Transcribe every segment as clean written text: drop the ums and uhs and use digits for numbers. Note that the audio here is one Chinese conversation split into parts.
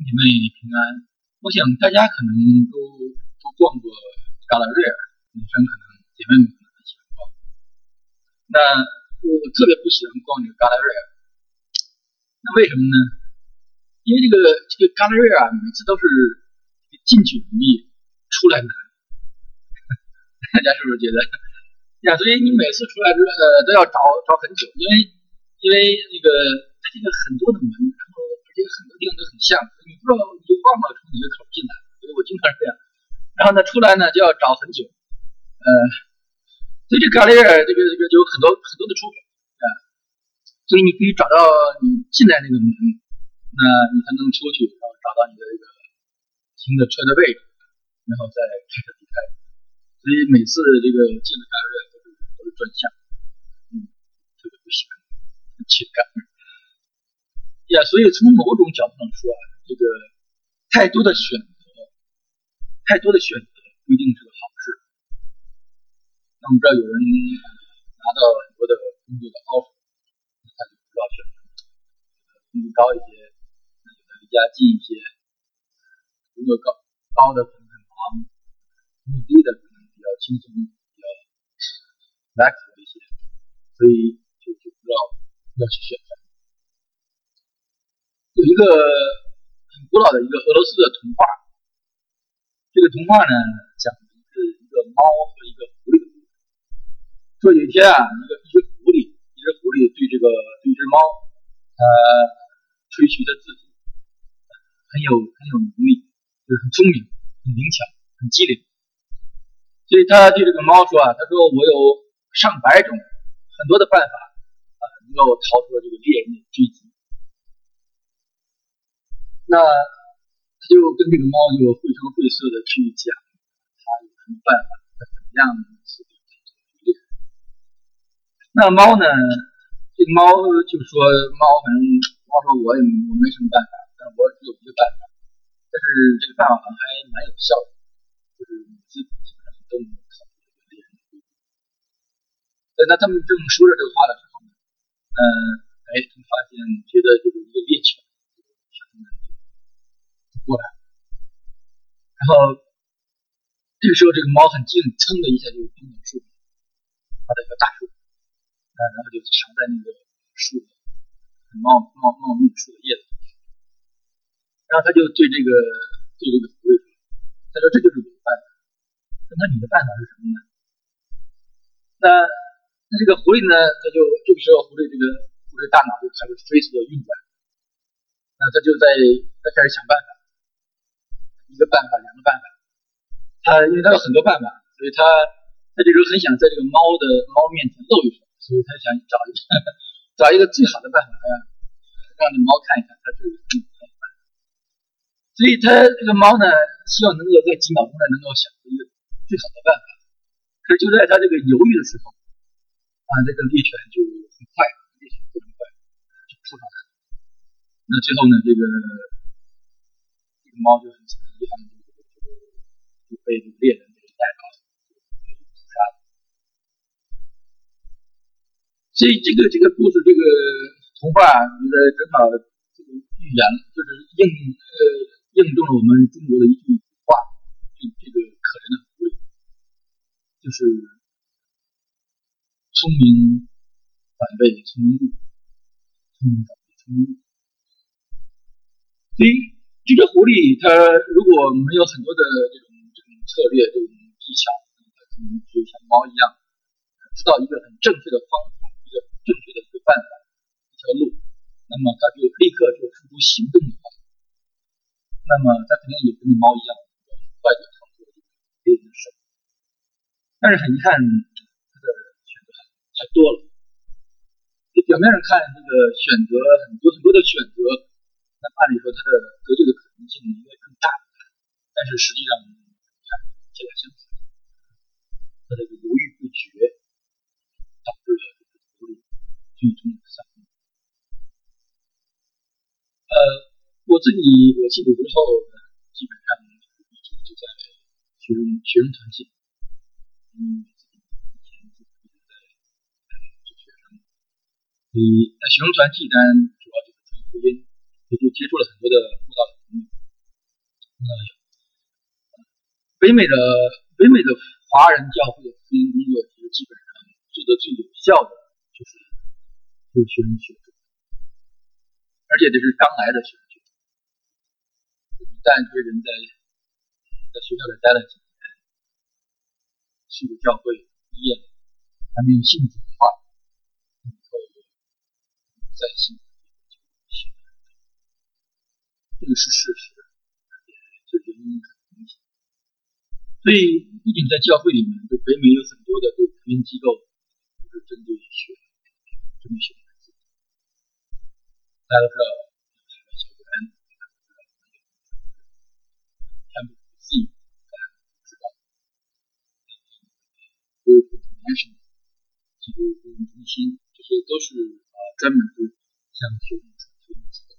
姐妹平安。我想大家可能都逛过嘎拉瑞尔，女生可能姐妹们可能很喜欢逛。那我特别不喜欢逛这个嘎拉瑞尔，那为什么呢？因为这个嘎拉瑞尔每次都是进去容易，出来难。大家是不是觉得？呀，所以你每次出来都要找很久，因为那个它这个很多的门，然后而且很多地方都很像，你不知道你就忘了从哪个口进来，所以我经常是这样。然后呢，出来呢就要找很久，所以这嘎雷尔这个有很多的出口啊，所以你可以找到你进来那个门，那你才能出去，然后找到你的这个停的车的位置，然后再开车离开。所以每次这个进了嘎雷尔都是转向，特别不喜欢情感。呀，所以从某种角度上说啊，这个太多的选择不一定是个好事。那我们知道有人拿到很多的工作的 offer， 他就不知道选什么，工资高一些，那有的离家近一些，工作高的可能很忙，工资低的可能比较轻松，比较 flexible 一些，所以就不知道要去选什么。有一个很古老的一个俄罗斯的童话，这个童话呢讲的是一个猫和一个狐狸的故事。说有一天啊，一只狐狸对一只猫，吹嘘他自己很有能力，就是很聪明、很灵巧、很机灵。所以他对这个猫说啊，他说我有上百种很多的办法能够逃脱这个猎人的追击。那他就跟这个猫就绘声绘色的去讲他有什么办法，他怎么样去对付猎人。那猫呢，这个猫就说猫说我没什么办法，但我只有一个办法，但是这个办法好像还蛮有效的，就是每次基本上都能逃脱这个猎人的追击。那他们正说着这个话的时候呢，他们发现觉得这个一个猎犬过来，然后这个时候这个猫很机灵，噌的一下就冲到树上，爬到一个大树，然后就藏在那个树的茂密树的叶子里，然后他就对这个狐狸说，他说这就是我的办法。那你的办法是什么呢？那这个狐狸呢，这个时候狐狸大脑就开始飞速的运转，那他开始想办法，一个办法，两个办法。因为他有很多办法，所以他这时候很想在这个猫面前露一手，所以他想找一个最好的办法让这猫看一看他这个办法。所以他这个猫呢，希望能够在几秒钟内能够想出一个最好的办法。可是就在他这个犹豫的时候这个猎犬就很快，就扑上来了。那最后呢，这个猫就很遗憾就被这个猎人给逮到了，屠杀了。所以这个故事，这个童话，我觉得正好这个预言，就是应中了我们中国的一句古话，就这个可怜的狐狸，就是聪明反被聪明误，聪明反被聪明误。所以这只狐狸它如果没有很多的这种策略、这种技巧，它可能就像猫一样，知道一个很正确的方法，一个正确的一个办法，一条路，那么它就立刻就付诸行动的话，那么它肯定也跟猫一样，很快就逃脱猎人的手。但是很遗憾，它的选择太多了。就表面上看，这个选择很多的选择，那按理说它的得救的可能性应该更大，但是实际上看结果相反，他这个犹豫不决，导致了这个狐狸最终的丧命。我信主之后呢，基本上一直就在学生团体，以前自己在做学生，所以在学生团体呢，主要就是传福音，也就接触了很多的布道的朋友。 北美的华人教会的福音工作，其实基本上做的最有效的就是学生学者，而且这是刚来的学生学者。一旦这些人在学校里待了几年，去了教会毕业了，还没有信主的话，以后再信就行。这个是事实，这原因很明显。所以不仅在教会里面，就北美有很多的这个福音机构，就是针对学孩子。大家都知道，海外校园，Campus 大家知道 ，Group International 这个福音中心，这些都是专门是向学生传福音机构。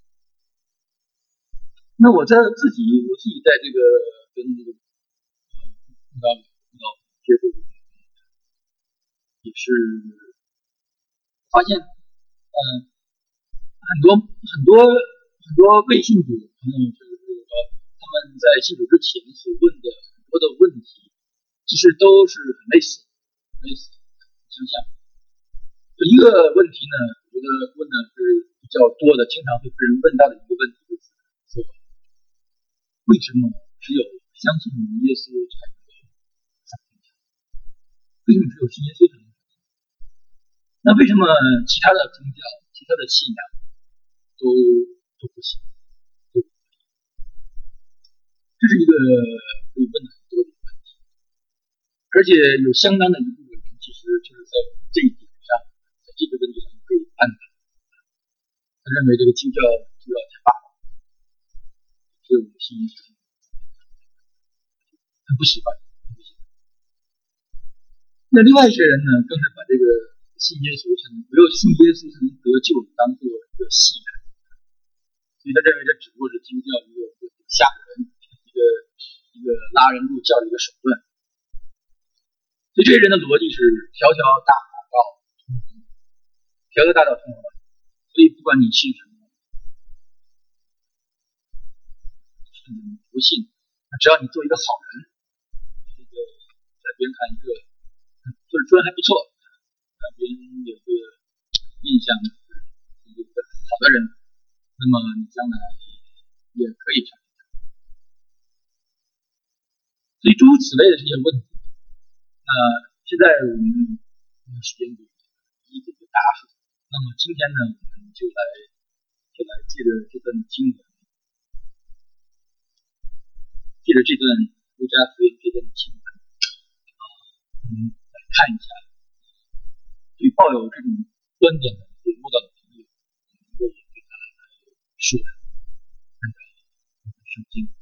那我自己在这个跟这个辅导接触，也是发现，很多未信主的朋友，就是说他们在信主之前所问的很多的问题，其实都是很类似，相像。有一个问题呢，我觉得问的是比较多的，经常会被人问到的一个问题就是说，为什么只有相信耶稣才能够上天堂？为什么只有信耶稣才能够上天堂？那为什么其他的宗教、其他的信仰都不行？这是一个被问的很多的问题，而且有相当的一部分人其实就是在这一点上，在这个问题上被安排。他认为这个基督教太霸道，只有信耶稣，很不喜欢。那另外一些人呢，更是把这个信耶稣才能得救当做一个戏台，所以他认为这只不过是基督教一个吓人、一个拉人入教的一个手段。所以这些人的逻辑是条条大道通罗马，所以不管你信什么，不信，只要你做一个好人，这个在别人看一个做人还不错，让别人有个印象是一个好的人，那么你将来也可以上天堂。所以诸如此类的这些问题，现在我们用时间给一一答复。那么今天呢，我们就来借着这段经文，借着这段路加福音这段经文，来看一下，对抱有这种观点的有悟道的朋友，能够对他说的按照圣经。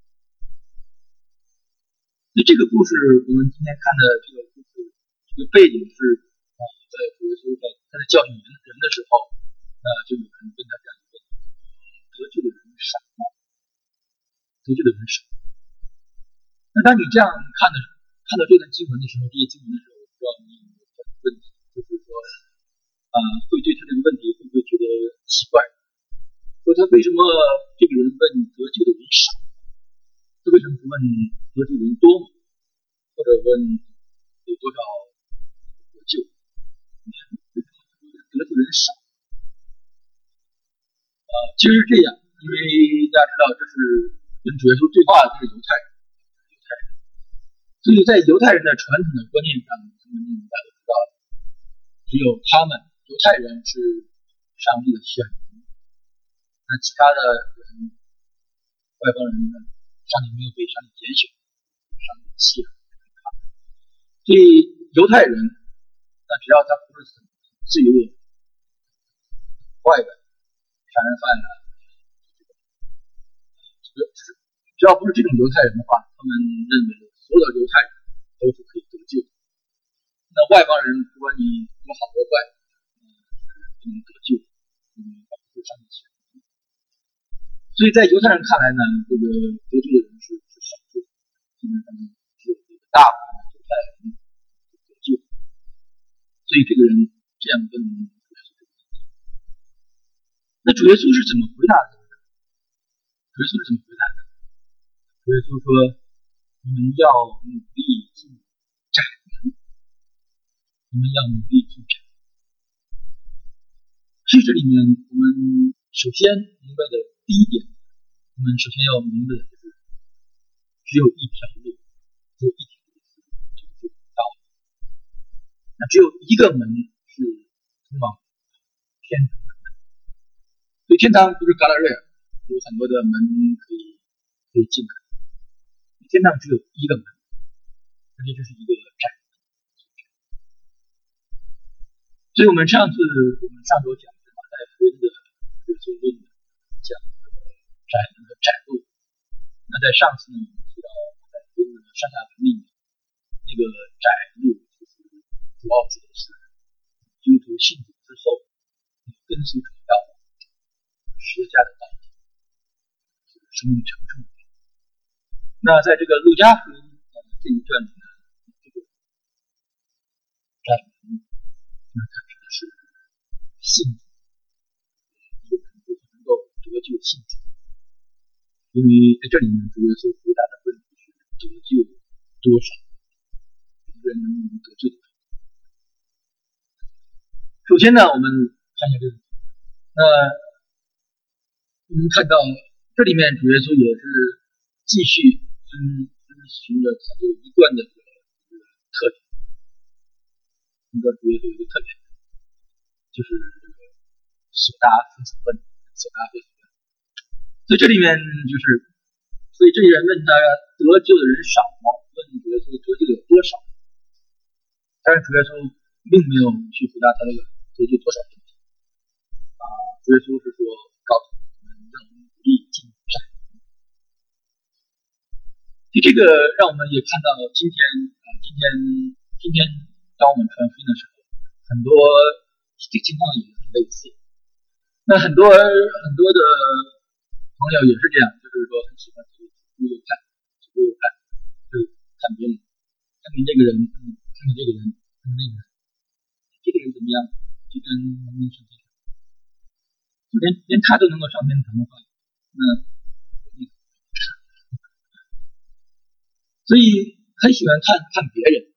所以这个故事，我们今天看的这个故事，这个背景是在主耶稣他在教训人的时候，就有人问他这样一个问题：得救的人少吗？得救的人少。那当你这样看到这段经文的时候，这些经文的时候，我不知道你有没有这个问题，就是说，会对他这个问题会不会觉得奇怪？说他为什么这个人问得救的人少？他为什么不问得救的人多吗？或者问有多少得救？得救人少？其实是这样，因为大家知道，这是跟主耶稣对话的这个犹太人，所以在犹太人的传统的观念上，他们认为大家都知道，只有他们犹太人是上帝的选民，那其他的人，外邦人呢，上帝没有被上帝拣选，上帝弃了他们。所以犹太人，那只要他不是很罪恶、坏的杀人犯啊，只要不是这种犹太人的话，他们认为所有的犹太人都是可以得救的。那外邦人，不管你多好多坏，不能得救，因为他不是上帝选民。所以在犹太人看来呢，这个得救的人是少数，基本上只有这个大部分的犹太人得救。所以这个人这样问主耶稣这个问题，那主耶稣是怎么回答的？主耶稣说：“你你们要努力进窄门，你们要努力进窄门。所以这里面我们首先明白的第一点，我们首先要明白的就是只有一条路，只有一条路就是道路。那只有一个门是通往天堂的门。所以天堂不是嘎拉瑞尔，有很多的门可以进来。天堂只有一个门，而且就是一个窄门。所以我们上周讲的马太福音的耶稣论讲窄门和窄路。那在上次呢，我们提到马太福音的上下文里面，那个窄路就是主要指的是基督徒信主之后跟随主的道路，十字架的道路，生命长处。那在这个路加福音这一段里呢，这个窄门，那它指的是信主，一个人如何能够得救信主。因为在这里面主耶稣回答的问题是得救多少，一个人能不能得救。首先呢，我们看一下这个，我们看到这里面主耶稣也是继续遵循着他这个一贯的这个特点。你知道主耶稣有一个特点，就是这个所答非所问，所答非所问。所以这里面就是，所以这些人问他得救的人少吗？问主耶稣得救的有多少？但是主耶稣并没有去回答他那个得救多少问题。主耶稣是说告诉我们要努力进窄门。所以这个让我们也看到今天当我们传福音的时候，很多这个情况也很类似。那很多的朋友也是这样，就是说很喜欢左右看，就是看别人，看你这个人，看看这个人，看看那个人，这个人怎么样？就跟能不能上天堂？连他都能够上天堂的话，那所以很喜欢看别人。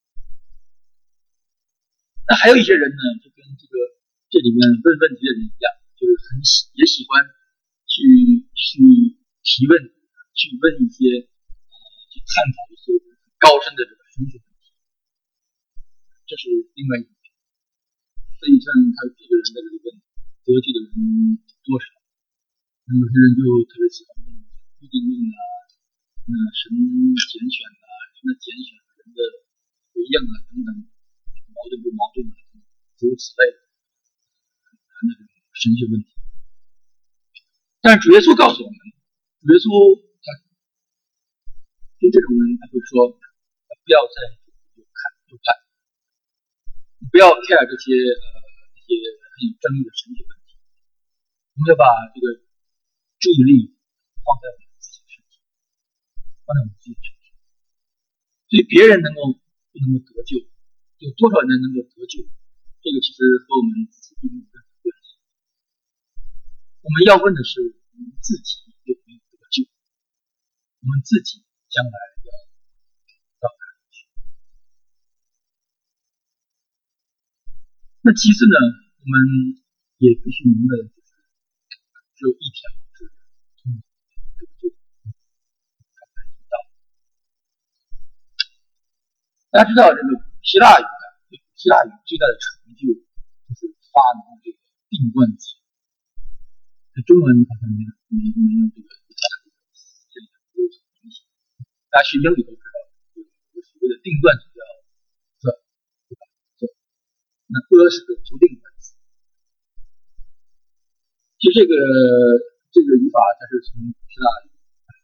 那还有一些人呢，就跟这里面问问题的人一样，就是也喜欢去提问，去问一些去探讨一些高深的这个神学问题，这是另外一点。所以像他这个人的这个问得救的人多少，那有些人就特别喜欢问预定论啊，那神拣选啊，神的拣选人的回应啊等等，矛盾不矛盾啊，诸如此类的那种神学问题。但是主耶稣告诉我们，主耶稣他对这种人他会说，不要再又看，不要 care 这些很有争议的神学问题，我们要把这个注意力放在我们自己身上，所以别人不能够得救，有多少人能够得救，这个其实和我们自己并没有任何关系。我们要问的是我们自己有没有得救，我们自己将来要到哪里去。那其次呢，我们也必须明白的就是只有一条是通往得救的道。大家知道这个希腊语最大的成就就是发明这个定冠词。在中文好像没有这个这个东西。大家学英语都知道，有所谓的定冠词叫 the， 对吧 ？the， 那 the 是个不定冠词。其实这个语法它是从希腊语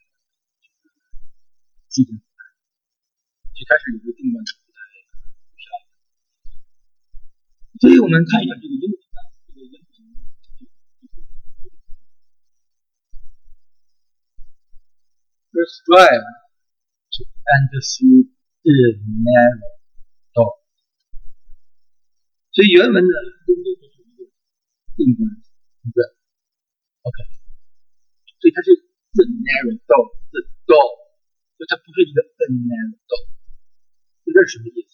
继承过来的，最开始有个定冠词在希腊语。所以我们看一下这个英文啊，这个英文。Strive to enter through the narrow door。 所以原文呢，都是一个定冠词，对不对 ？OK， 所以它是 the narrow door， the door， 所以它不是一个 a narrow door， 这是什么意思？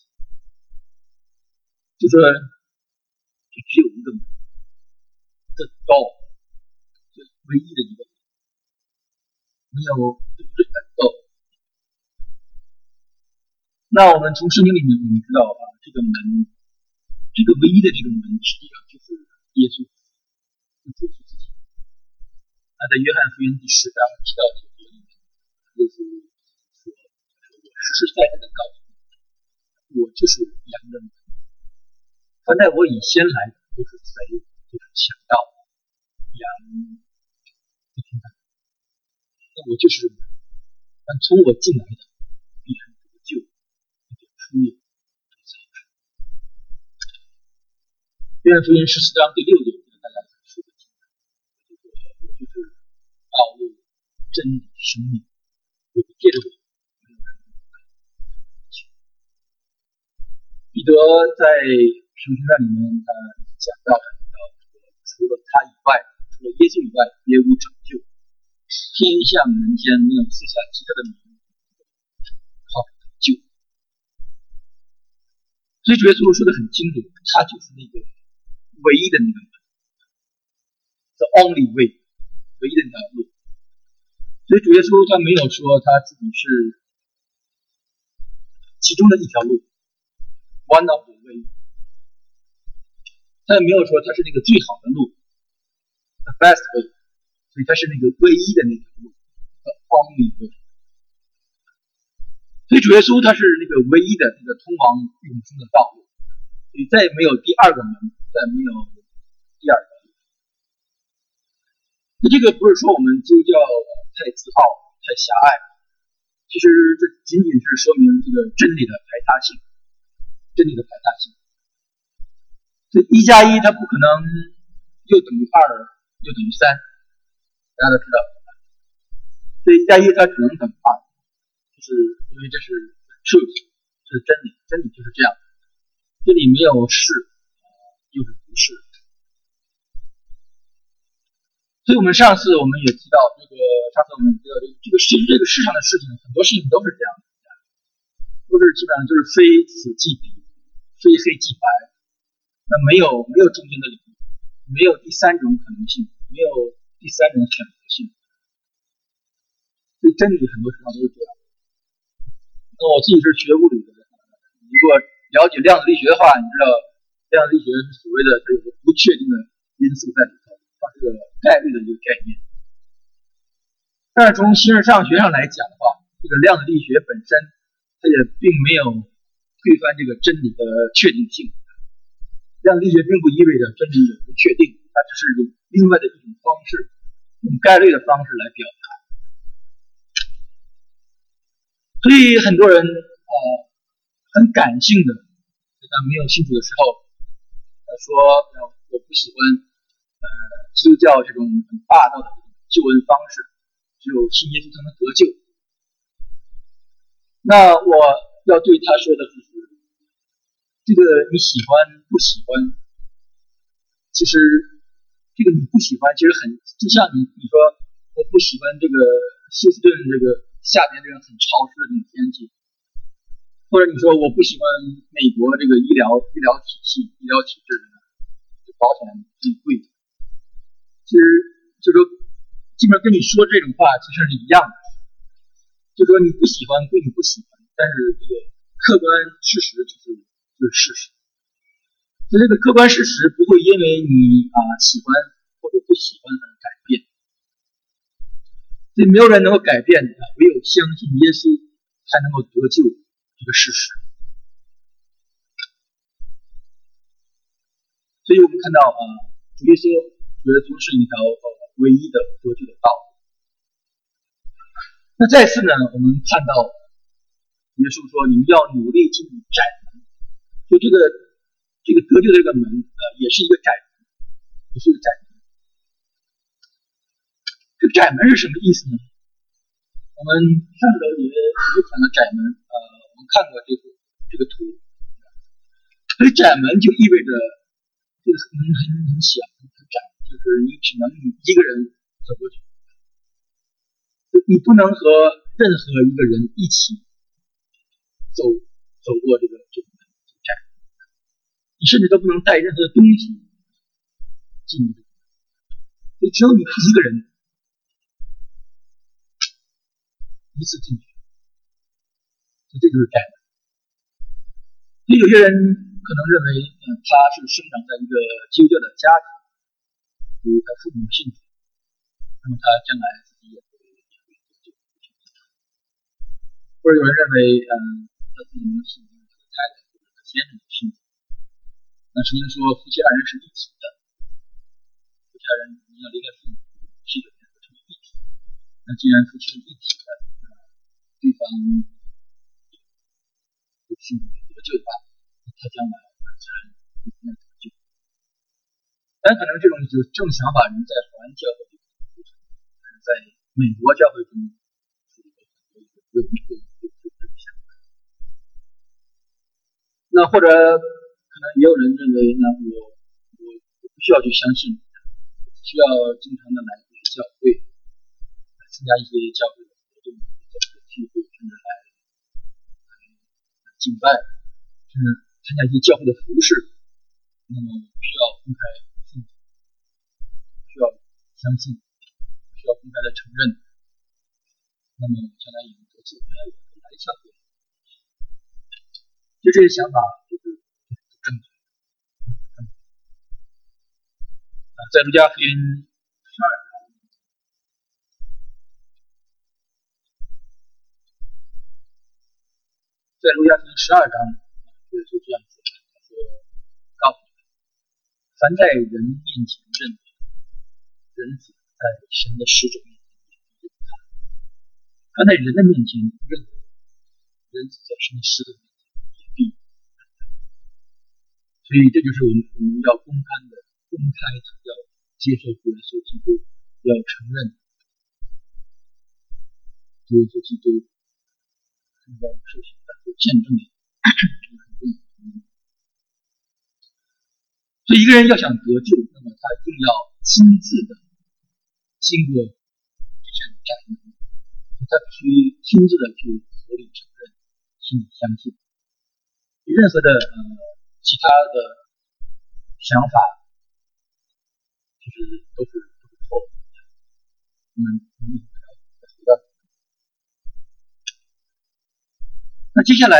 就说就只有一个门，这 door 就唯一的一个门，没有不是很 door。那我们从圣经里面我们知道啊，这个门，这个唯一的这个门，实际上就是耶稣，是主自己。那在约翰福音第10章7到9节里面，耶稣说：“我实实在在的告诉你，我就是羊的门。凡在我以先来的，都是贼，就是强盗，羊不听他。那我就是门，但从我进来的，必然得救，并且出入得草食。”约翰福音14章第6节，大家说的清楚，我就是道路、真理、生命，我不借着我。彼得在使徒行传里面，讲到除了他以外，除了耶稣以外，别无拯救。天下人间没有赐下其他的名，好救。所以主耶稣说的很清楚，他就是那个唯一的那个门 ，the only way， 唯一的那条路。所以主耶稣他没有说他自己是其中的一条路。One of the way， 他也没有说他是那个最好的路 ，the best way， 所以他是那个唯一的那条路 ，the only way。所以主耶稣他是那个唯一的那个通往永生的道路，所以再也没有第二个门，再也没有第二个路。那这个不是说我们基督教太自傲、太狭隘，其实这仅仅是说明这个真理的排他性。真理的排他性，所以1+1它不可能又等于2又等于3，大家都知道，所以1+1它只能等于2，就是因为这是 truth， 是真理，真理就是这样，这里没有是，又是不是。所以我们上次我们也提到这个世上的事情，很多事情都是这样的，都是基本上就是非此即彼。非黑即白，那没有中间的领域，没有第三种可能性，没有第三种选择性。所以真理很多时候都是这样。那我自己是学物理的人，如果了解量子力学的话，你知道量子力学是所谓的它有个不确定的因素在里头，它是个概率的一个概念。但是从形而上学上来讲的话，这个量子力学本身它也并没有推翻这个真理的确定性。量子力学并不意味着真理有不确定，它只是用另外的一种方式，用概率的方式来表达。所以很多人很感性的，在没有信主的时候，说我不喜欢基督教这种很霸道的救恩方式，只有信耶稣才能得救。那我要对他说的就是，这个你喜欢不喜欢，其实这个你不喜欢，其实就像你说我不喜欢这个休斯顿这个夏天这种很潮湿的这种天气，或者你说我不喜欢美国这个医疗体系、医疗体制，保险很贵，其实就说基本上跟你说这种话其实是一样的，就说你不喜欢归你不喜欢，但是这个客观事实就是事实。所以这个客观事实不会因为你喜欢或者不喜欢而改变，所以没有人能够改变的，唯有相信耶稣才能够得救这个事实。所以我们看到主耶稣是一条唯一的得救的道路。那再次呢，我们看到耶稣说你们要努力进入窄门，就这个得救的这个门也是一个窄门，也是一个窄门。这个窄门是什么意思呢？我们上周也讲到窄门，我们看过这个图，所以窄门就意味着这个门很小很窄，就是你只能一个人走过去，你不能和任何一个人一起走过这个寨，你甚至都不能带任何的东西进入，所以只有你一个人一次进去，所以这就是寨。所以有些人可能认为，他是生长在一个基督教的家庭，比如他父母信主，那么他将来自己也会得救。或者有人认为，他自己没有信主，他的太太或者他先生信主。那圣经说夫妻二人是一体的，夫妻二人你要离开父母，是一个人成为一体。那既然夫妻是一体的，对方有信主得救的话，他将来自然应该得救。但可能这种想法人在华人教会里不成，但是在美国教会中是一个有想法。那或者可能也有人认为，那我不需要去相信，需要经常的来教会，参加一些教会的活动、教会的聚会，甚至来敬拜，甚至参加一些教会的服饰，那么需要公开信主，需要相信，需要公开的承认，那么将来以后得救，来教会，就这些想法就是不正确。在路加福音12章，耶稣这样说，他说：“告诉你们，凡在人面前认的，人子在神的使者面前也必认他；凡在人的面前不认的，人子在神的使者面前也必认他。”所以这就是我们要公开的，要接受主耶稣基督，要承认主耶稣基督是在我们受洗的见证的。所以一个人要想得救，那么他一定要亲自的经过这扇窄门，他必须亲自的去合理承认、心里相信。任何的其他的想法，其实都是错误的。我们要回到。那接下来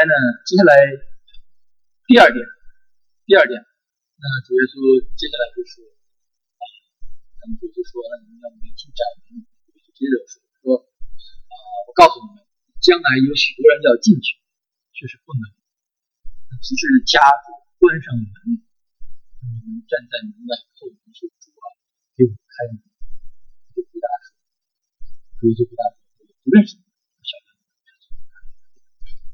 第二点，那主耶稣接下来就说，咱们主耶稣说，你们要明心窄门，就接着说，我告诉你们，将来有许多人要进去，却是不能。即是家主关上门，你们站在门外叩门说：“主啊，给我开门。”就回答说：“主耶稣回答说，不认识你，不晓得你是从哪里来的。”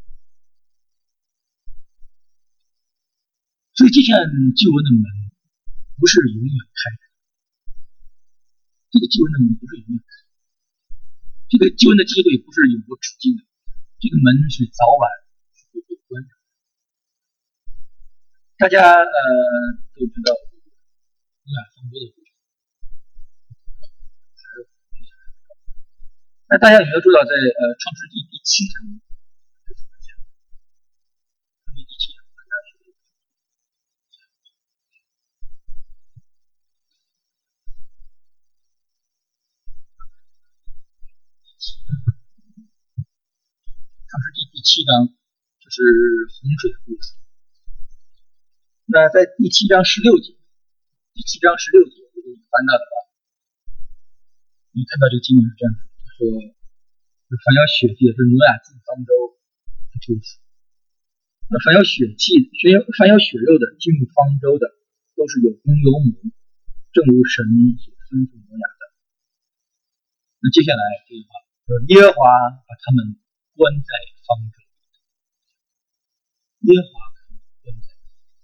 所以这扇救恩的门不是永远开的，这个救恩的门不是永远开的，这个救恩的机会不是永无止境的，这个门是早晚是会被关上。大家都知道诺亚方舟的故事，那大家有没有注意到在创世纪第7章是怎么讲？创世纪第7章大家是创世纪第7章就是洪水的故事。那在第7章16节，如果你翻到的话，你看到这个经文是这样说，他说：“凡有血气的，是挪亚进方舟的主死。那凡有血肉的进入方舟的，都是有公有母，正如神所吩咐挪亚的。”那接下来这句话说：“耶和华把他们关在方舟里。”耶和华把他们关在。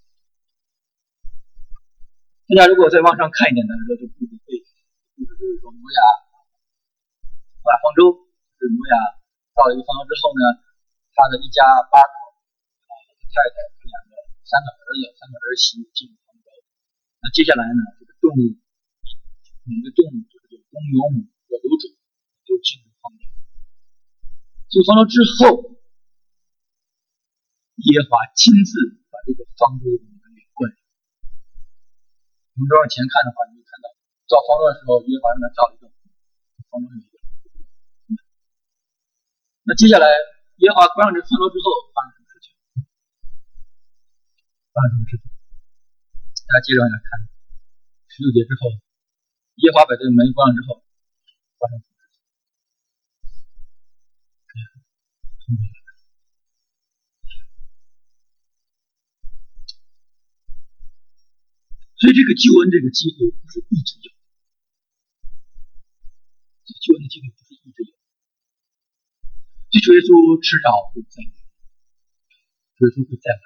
大家如果再往上看一点呢，就故事就是说挪亚方舟，就是挪亚到了一个方舟之后呢，他的一家8口，太太、3个儿子、3个儿媳进入方舟。那接下来呢，这个动物，每个动物就是有公有母有种都进入方舟。进入方舟之后， 耶和华亲自把这个方舟给灌上。我们往前看的话，你会看到造方舟的时候，耶和华让他造一个方舟。那接下来耶和华关上这方舟之后，发生什么事情？大家接着往下看，16节之后，耶和华把这个门关上之后，发生什么事情？所以这个救恩这个机会不是一直有，救恩的机会不是一直有。主耶稣迟早会再来，主耶稣会再来。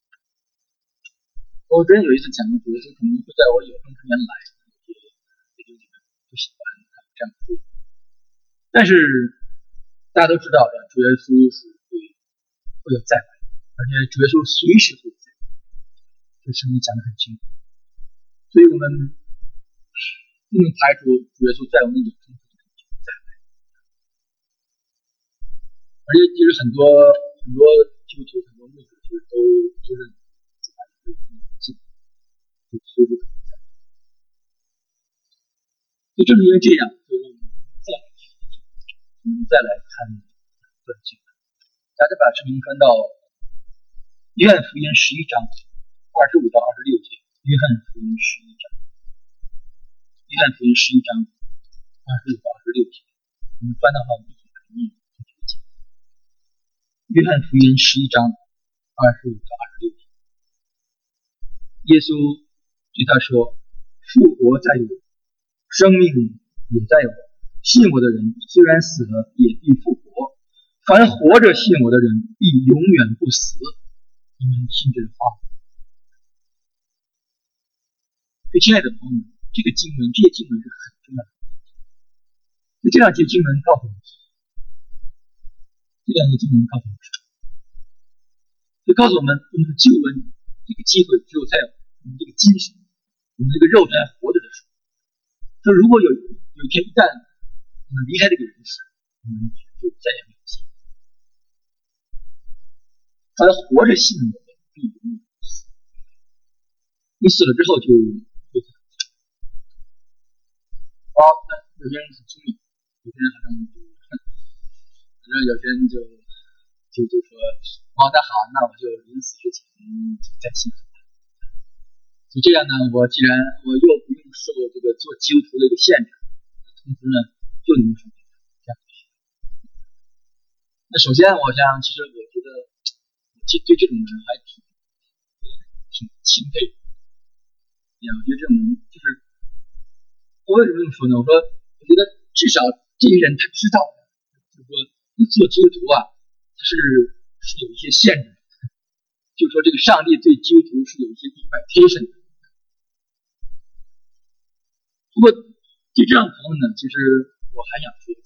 我之前有一次讲过，主耶稣可能会在我有生之年来，也就不喜欢这样做。但是大家都知道的，主耶稣是会有再来，而且主耶稣随时会再来，这圣经讲得很清楚。所以我们不能排除主耶稣在我们有生之年再来。而且其实很多基督徒、很多牧者其实都认主啊是近，就随时可能在。就正是因为这样，所以我们再来看这段经文。大家把圣经翻到约翰福音11章25到26节。约翰福音11章25到26节，我们翻到的话，我们一起来念这个经。约翰福音11章25到26节，耶稣对他说：“复活在我，生命也在我。信我的人，虽然死了，也必复活。凡活着信我的人，必永远不死。你们信这话吗？”所以，亲爱的朋友们，这些经文是很重要的。就这两节经文告诉我们，就告诉我们的救恩这个机会只有在我们这个精神、我们这个肉身还活着的时候。说如果有一天一旦我们离开这个人世，我们就再也没有机会。凡活着信我的，必永远不死。你死了之后就会死。那有些人很聪明，有些人好像反正有些人就说，那好，那我就临死之前再信主。就这样呢，既然我又不用受这个做基督徒的一个限制，同时呢就能受这样。那首先，其实我觉得，对这种人还挺钦佩的。我觉得这种人就是，我为什么这么说呢？我觉得至少这些人他知道，就是说你做基督徒啊，是有一些限制的，就是说这个上帝对基督徒是有一些 expectation 的。不过对这样的朋友呢，其实我还想说，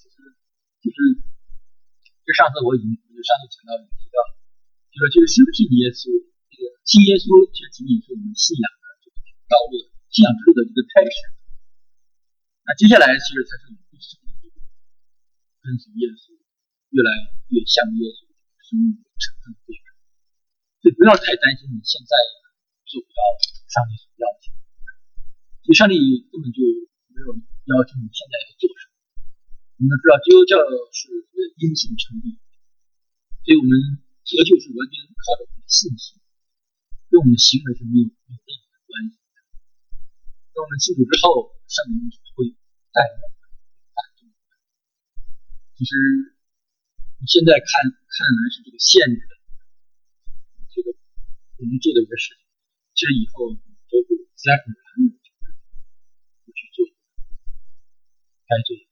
就是上次讲到提到，就是相信耶稣，这个信耶稣其实仅仅是我们信仰的这个道路、信仰之路的一个开始。那接下来其实才是我们必须的跟随耶稣，越来越像耶稣生命的成分对象。所以不要太担心你现在做不到上帝所要求，所以上帝根本就没有要求你现在要做什么。我们知道基督教是因信称义，所以我们得救是完全靠着我们的信心，跟我们的行为是没有任何的关系的。当我们信主之后，圣灵会带领我们大众。其实你现在看来是这个限制的，这个我们做的一个事情，其实以后都会自然而然的去做该做的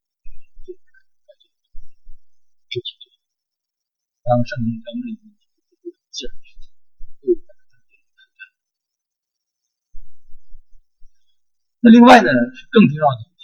事情。当圣灵在我们里面自然的事情，会有很大的负担。那另外呢，是更重要的一点，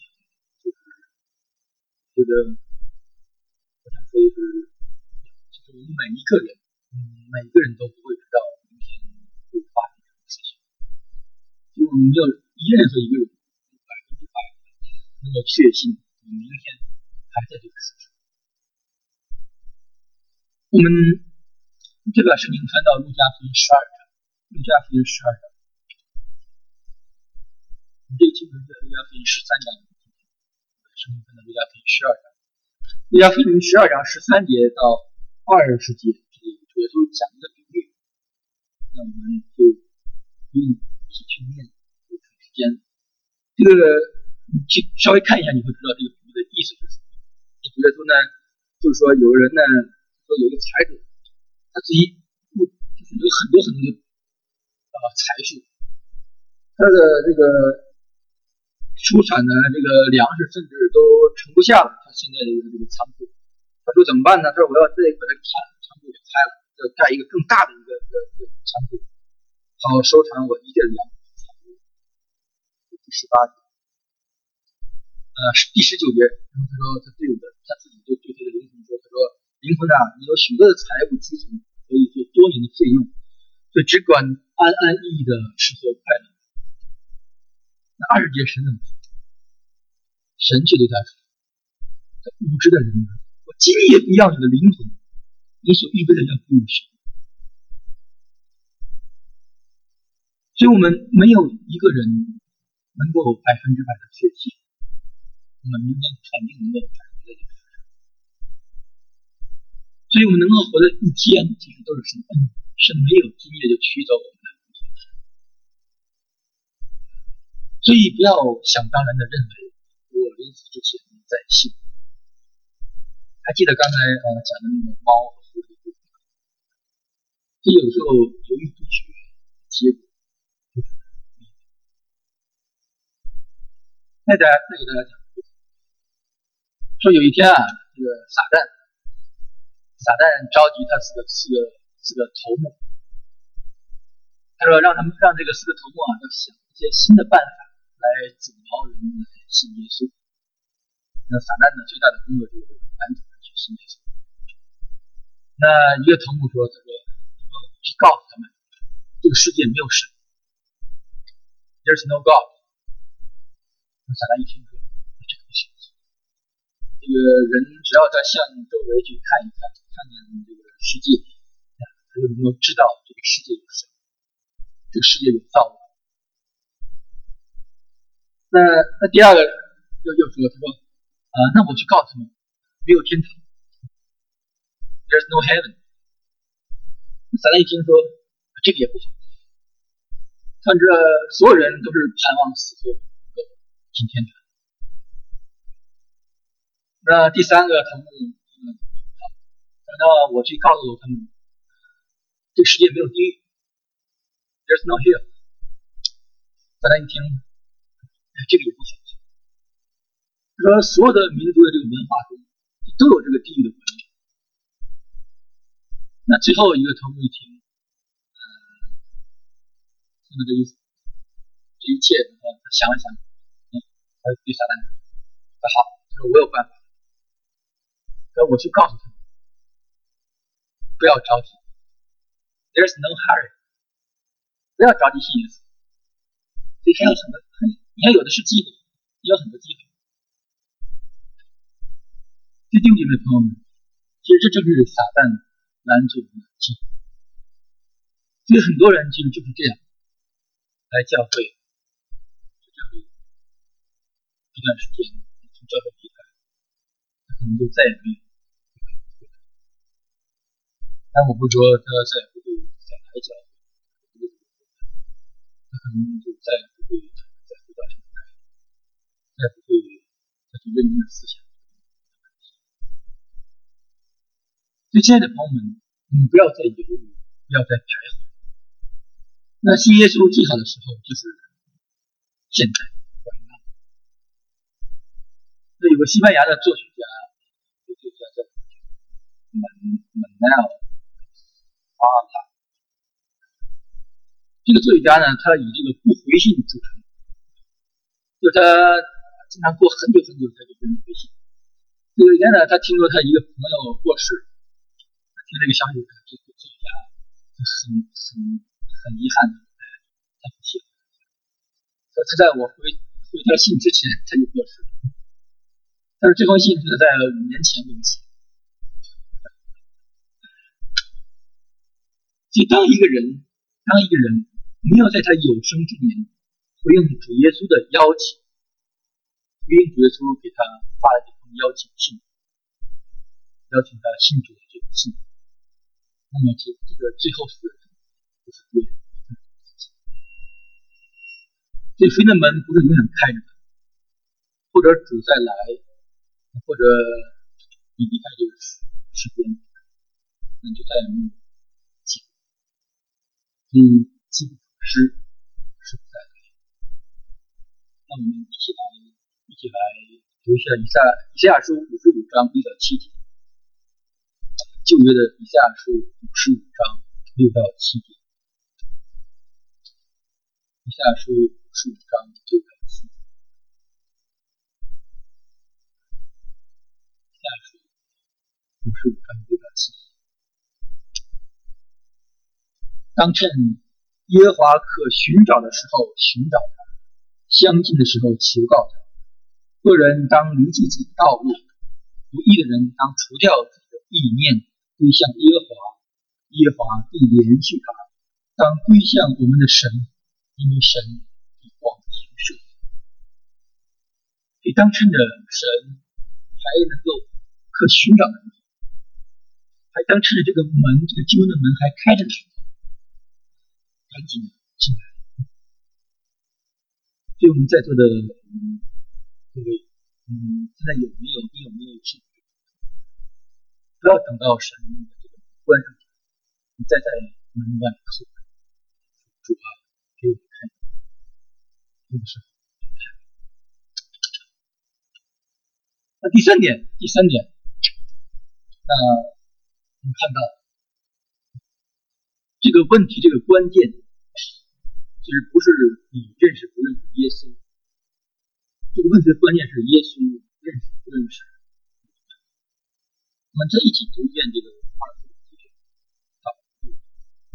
就是觉得我想说的是，就是我们每一个人都不会知道明天会发生什么事情，因为我们没有任何一个人100%能够确信你明天还在这个世上。我们这个圣经翻到路加福音12章，路加福音12章，这个经文在路加福音13章，圣经翻到路加福音12章，路加福音12章13节到20节，这里主耶稣讲一个比喻，那我们就用一起去念，有时间，这个你去稍微看一下，你会知道这个比喻的意思是什么。主耶稣呢，就是说有人呢，说有一个财主，他自己就是有很多的财富，他的这个出产的这个粮食甚至都盛不下了他现在的这个仓库。他说怎么办呢？他说我要再把这个仓库给拆了，要盖一个更大的一个仓库，好收藏我一切的粮食。第18节，第19节，然后他说他自己就对这个灵魂说，他说灵魂啊，你有许多的财物积存，可以做多年的费用，所以只管安安逸逸的吃喝快乐。那20节神怎么说？神却对他说，这无知的人啊，我今夜必要你的灵魂，你所预备的要归于神。所以我们没有一个人能够100%的确信我们明天肯定能够活在这个世上，所以我们能够活的一天，其实都是神恩，是没有今夜就取走我们的一天。所以不要想当然的认为我临死之前在信。还记得刚才讲的那个猫和狐狸，这有时候犹豫不决，结果就是再给大家讲，说有一天啊，这个撒旦召集他四个头目，他说让这个4个头目啊，要想一些新的办法来阻挠人来信耶稣。那撒旦呢，最大的工作就是拦阻人去信耶稣。那一个头目说，他说去告诉他们，这个世界没有神 ，There's no God。那撒旦一听说，这个不行。这个人只要他向周围去看一看这个世界，他就能够知道这个世界有神，这个世界有造物。那第二个又说，他说那我去告诉他们，没有天堂 ，There's no heaven。撒旦一听说，这个也不好，看着所有人都是盼望死后进天堂。那第3个头目，那我去告诉他们，这个世界没有地狱 ，There's no hell。大家一听，这个也不好。他说所有的民族的这个文化中都有这个地狱的观念。那最后一个头目一听，听到这意思，这一切，他想了想，他对撒旦说：“好，他说我有办法。”说我去告诉他们，不要着急 ，There's no hurry， 不要着急信耶稣，所以你还有的是机会，你有很多机会。弟兄姐妹朋友们，其实这正是撒旦拦阻我们的机会。所以很多人其实就是这样来教会，一段时间从教会离开，他可能就再也没有。但我不说他再也不会再来教会，他可能就再也不会再回到这个台，再也不会再去认真的思想。所以亲爱的朋友们，你不要再犹豫，不要再徘徊。那信耶稣最好的时候就是现在。那有个西班牙的作曲家，叫Manuel Falla。这个作曲家呢，他以这个不回信著称，就他经常过很久很久才给别人回信。有一天呢，他听说他一个朋友过世，听这个消息，这个作曲家很遗憾的，他不写。说他在我回他信之前他就过世了。但是这封信是在5年前给我写。 所以当一个人没有在他有生之年回应主耶稣的邀请，回应主耶稣给他发的这封邀请信，邀请他信主的这个信，那么这个最后死的人就是对的。所以福音的门不是永远开着的，或者主再来，或者你离开这个世间，那就再也没有机会。所以基督是不在的。那我们一起来读一下以赛亚书55章1到7节，旧约的以赛亚书55章6到7节，以赛亚书55章6到7节，以赛亚书55章6到7节。当趁耶和华可寻找的时候寻找他，相近的时候求告他。恶人当离弃自己的道路，不义的人当除掉自己的意念，归向耶和华，耶和华必怜恤他。当归向我们的神，因为神必广行赦免。所以当趁着神还能够可寻找的人，还当趁着这个门，这个救恩的门还开着的时候，赶紧进来。所以我们在座的各位，现在你有没有去？不要等到神的这个关上，你再在门外叩门，主啊，给我看，这个时候看。那第三点，那我们看到这个问题，这个关键。其实不是你认识不认识耶稣，这个问题的关键是耶稣认识不认识。我们再一起读一遍这个24节到6节。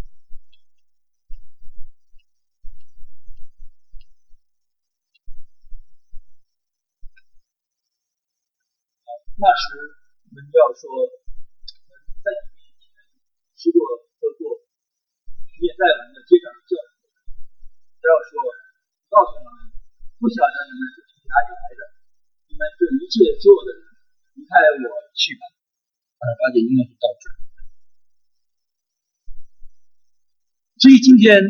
那时你们要说，我们在你面前吃过喝过，也在我们的街上教训。不要说，告诉他们，不晓得你们是从哪里来的，你们这一切做的人，离开我去吧。28节应该是到这。所以今天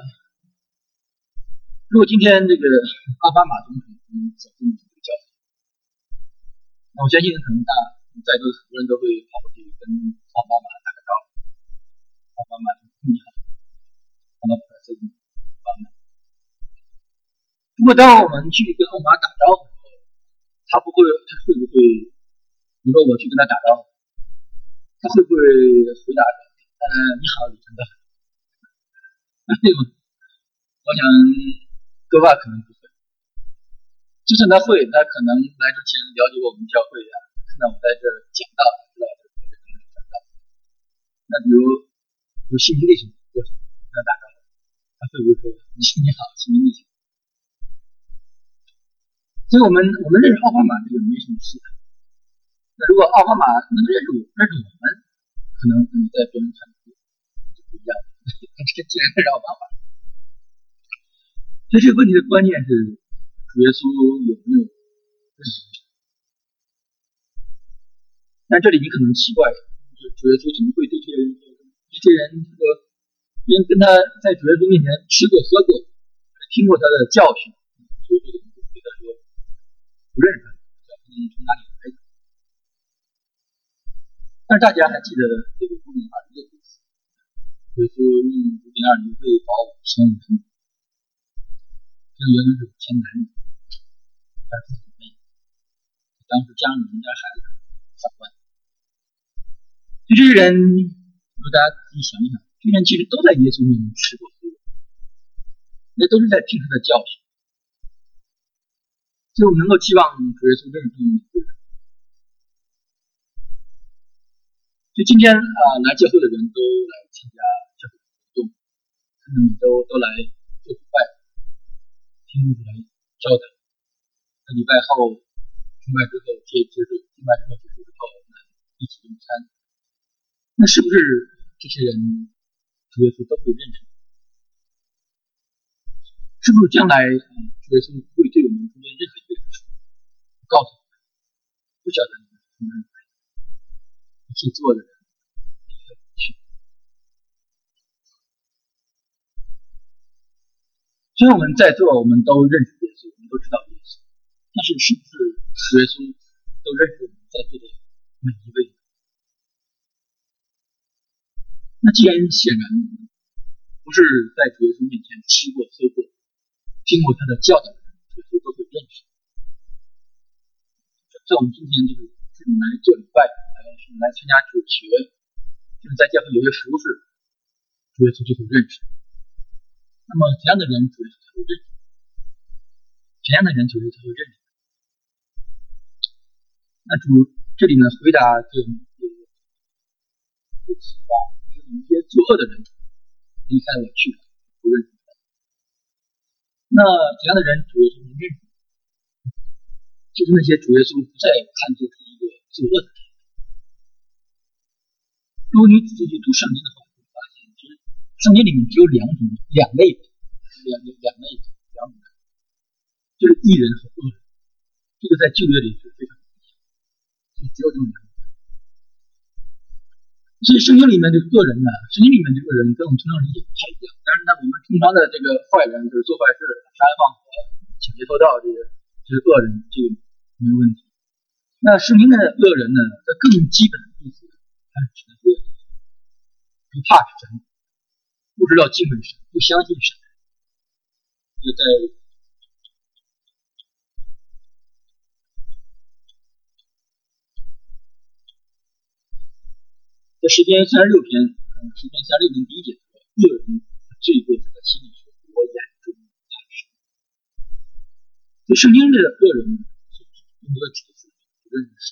如果今天这个奥巴马总统走进这个教堂，那我相信可能在座很多人都会跑过去跟奥巴马打个招呼。奥巴马你好，奥巴马先生，奥巴马。如果当我们去跟奥巴马打招呼的时候，他会不会，比如说我去跟他打招呼，他会不会回答你好，李承道？对吗？我想多半可能不会。就算他会，他可能来之前了解过我们教会啊，看到我在这讲道，知道这可能是讲道。那比如心灵历史过程跟他打招呼，他会不会说你好，心灵历史？所以我们认识奥巴马这个没什么稀罕。那如果奥巴马能认识我们，可能在别人看来就不一样。这既然认识奥巴马，所以这个问题的关键是主耶稣有没有认识？但这里你可能奇怪，主耶稣怎么会对这些人这个别人跟他在主耶稣面前吃过喝过，听过他的教训，所以对他说不认识他，你从哪里来的？但是大家还记得这个5.2鱼的故事，耶稣用5.2鱼喂饱5000人，这原本是5000男人，但是很累，当时家里人家孩子3万。就这些人，如果大家自己想一想，这些人其实都在耶稣面前吃过喝过，那都是在听他的教训。所以我们能够期望主耶稣认识他们每个人。就今天来教会的人都来参加教会活动，他们都来做礼拜，听牧师来教导。那礼拜后，敬拜之后敬拜之后结束之后，我们一起用餐。那是不是这些人他主耶稣都会认识。是不是将来主耶稣会对我们中间任何一个人说，告诉我们，不晓得你们从哪里来，一起做的人离开我去。虽然我们在座，我们都认识耶稣，我们都知道耶稣，但是是不是主耶稣都认识我们在座的每一位？那既然显然不是在主耶稣面前吃过喝过听过他的教导的人，主耶稣都会认识。在我们今天是来做礼拜，是来参加主学，就是在教会有些服侍，主耶稣就会认识。那么怎样的人主耶稣才会认识？怎样的人主耶稣才会认识？那主这里呢回答这个启发，就是一些作恶的人离开我去了，不认识。那怎样的人主耶稣能认识？就是那些主耶稣不再看作是一个作恶的人。如果你仔细去读圣经的话，你会发现，其实圣经里面只有两类人，就是义人和恶人。这个在旧约里是非常明显，就只有这么两种。所以圣经里面这个恶人呢，圣经里面这个人跟我们通常理解不太一样。但是呢，我们通常的这个坏人就是做坏事、杀人放火、抢劫偷盗，这是恶人，这个没有问题。那圣经的恶人呢，它更基本的意思，它是指的是不怕神，不知道敬畏神，不相信神。就在诗篇36篇，诗篇36篇第1节说，恶人罪过在他心里说，我眼中怕神。所以圣经的恶人更多的指的是不认识神、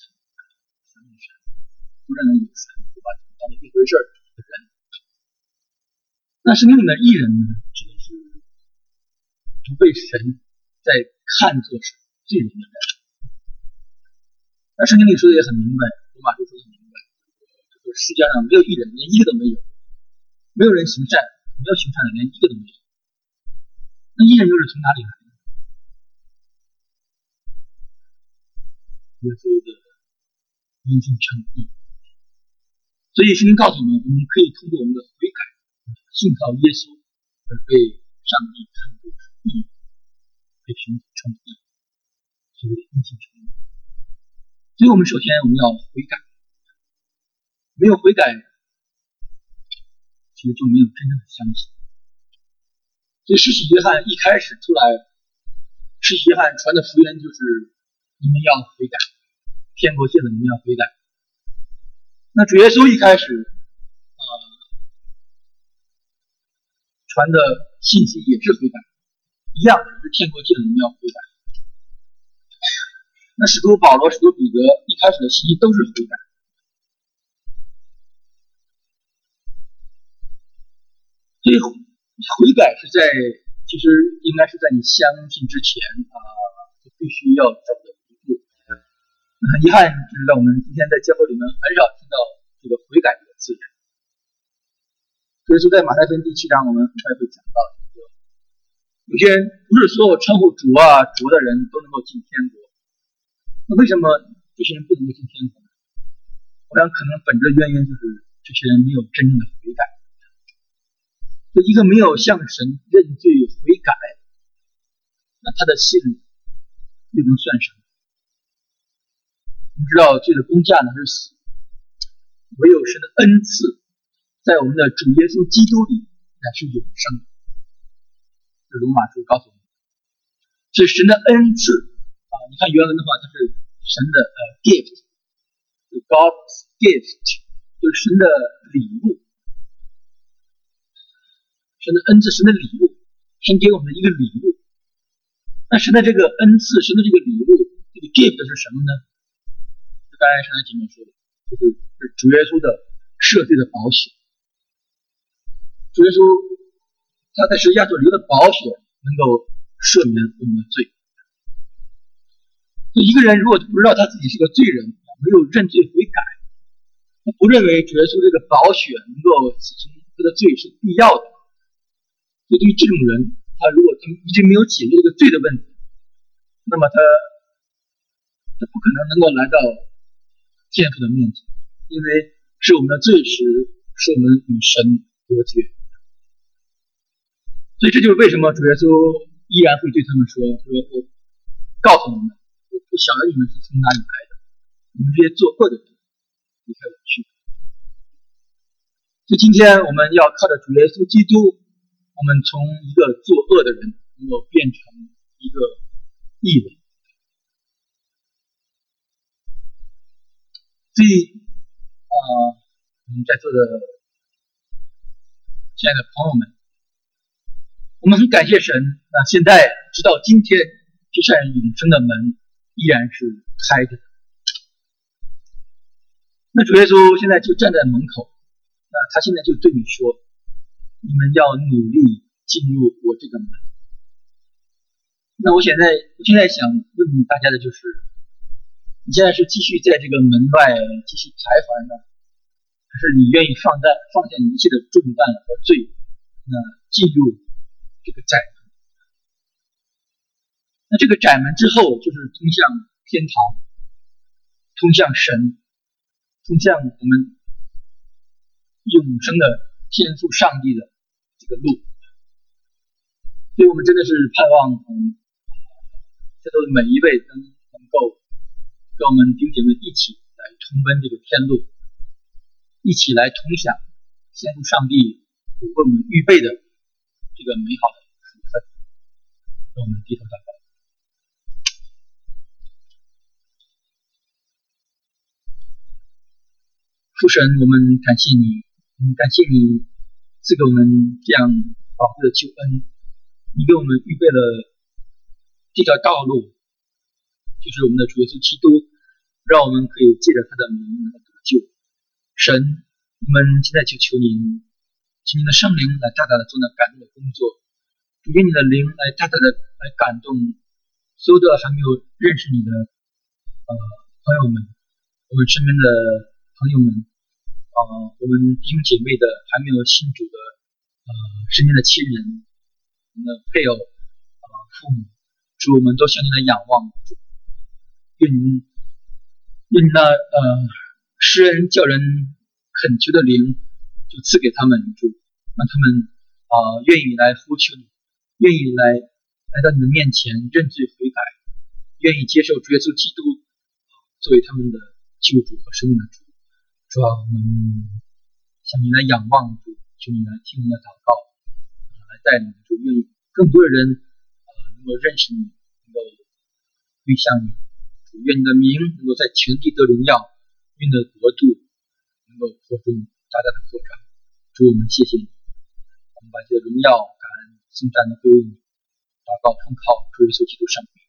不认为有神，不把神当做一回事的人。那圣经里面义人呢，指的是不被神在看作是罪人的人。那圣经里说的也很明白，罗马书说的很明白，世界上没有义人，连一个都没有，没有人行善，没有行善的连一个都没有。那义人又是从哪里来的？耶稣的因信称义。所以圣经告诉我们，我们可以通过我们的悔改，信靠耶稣，而被上帝看作是义，被神称义，所谓的因信称义。所以我们首先我们要悔改，没有悔改，其实就没有真正的相信。所以施洗约翰一开始出来，施洗约翰传的福音就是你们要悔改，天国近了，你们要悔改。那主耶稣一开始传的信息也是悔改，一样是天国近了，你们要悔改。那使徒保罗、使徒彼得一开始的信息都是悔改。所以悔改是其实应该是在你相信之前就必须要走的一步。很遗憾，就是在我们今天在教会里面很少听到这个悔改这个字眼。所以说在马太福音第7章我们很快会讲到有些人不是所有称呼主的人都能够进天国。那为什么这些人不能够进天国呢？我想可能本质的原因就是这些人没有真正的悔改。一个没有向神认罪悔改，那他的信又能算什么？我们知道罪的工价呢是死，唯有神的恩赐在我们的主耶稣基督里乃是永生。这罗马书告诉我们，所以神的恩赐你看原文的话，它是神的gift， God's gift， 就是神的礼物。神的恩赐，神的礼物，神给我们的一个礼物。那神的这个恩赐，神的这个礼物，这个 gift 是什么呢？就刚才上来前面说的，就是主耶稣的赦罪的宝血。主耶稣他在十字架所流的宝血能够赦免我们的罪。一个人如果不知道他自己是个罪人，没有认罪悔改，不认为主耶稣这个宝血能够洗清他的的罪是必要的。所以对于这种人，如果他一直没有解决这个罪的问题，那么他不可能能够来到天父的面前，因为是我们的罪使我们与神隔绝。所以这就是为什么主耶稣依然会对他们说我告诉你们，我不晓得你们是从哪里来的，你们这些作恶的人，离开我去。所以今天我们要靠着主耶稣基督，我们从一个作恶的人能够变成一个义人。所以我们在座的亲爱的朋友们，我们很感谢神，现在直到今天，这扇永生的门依然是开着的。那主耶稣现在就站在门口，他现在就对你说，你们要努力进入我这个门。那我现在想问大家的就是，你现在是继续在这个门外继续徘徊呢，还是你愿意放下你一切的重担和罪，进入这个窄门？那这个窄门之后就是通向天堂，通向神，通向我们永生的天父上帝的这个路。所以我们真的是盼望在座的每一位能够跟我们弟兄姐妹一起来重温这个天路，一起来同享天父上帝为我们预备的这个美好的福分。让我们低头祷告。父神，我们感谢你，感谢你赐给我们这样宝贵的救恩，你给我们预备了这条道路，就是我们的主耶稣基督，让我们可以借着他的名来得救。神，我们现在就求您，请您的圣灵来大大的做那感动的工作，主愿你的灵来大大的来感动所有的还没有认识你的朋友们，我们身边的朋友们，我们弟兄姐妹的还没有信主的身边的亲人，我们的配偶父母，主，我们都向您来仰望，主，愿您那施恩叫人恳求的灵就赐给他们，主，让他们愿意来呼求你，愿意来到你的面前认罪悔改，愿意接受主耶稣基督作为他们的救主和生命的主。主啊，我们向你来仰望，主，求你来听我们的祷告，来带领，主，愿意更多的人能够认识你，能够归向你，主，愿你的名能够在全地得荣耀，愿你的国度能够扩充大大的扩张。主，我们谢谢你，我们把这个荣耀感恩颂赞的归于你，祷告奉靠主耶稣基督圣名。